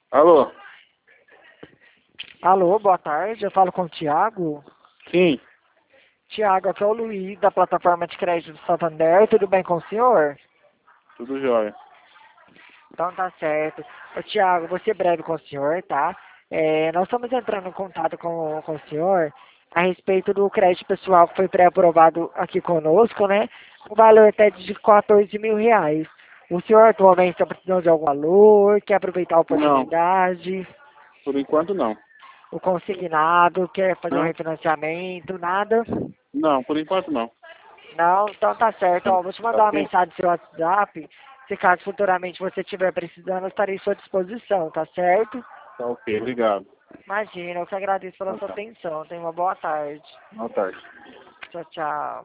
Alô? Alô, boa tarde. Eu falo com o Thiago. Sim, Thiago, aqui é o Luiz, da plataforma de crédito do Santander. Tudo bem com o senhor? tudo jóia. Então tá certo. Ô, Thiago, vou ser breve com o senhor, tá? Nós estamos entrando em contato com o senhor a respeito do crédito pessoal que foi pré-aprovado aqui conosco, né? O valor até de R$ 14.000. O senhor atualmente está precisando de algum valor, quer aproveitar a Não, oportunidade, por enquanto não. o consignado, quer fazer um Hã? refinanciamento, nada? Não, por enquanto não. Não, então tá certo. Ó, vou te Tá mandar uma ok? mensagem no seu WhatsApp. Se caso futuramente você estiver precisando, eu estarei à sua disposição, tá certo? Tá ok, obrigado. Imagina, eu que agradeço pela Tá, sua tá. atenção. Tenha uma boa tarde. Boa tarde. Tchau, tchau.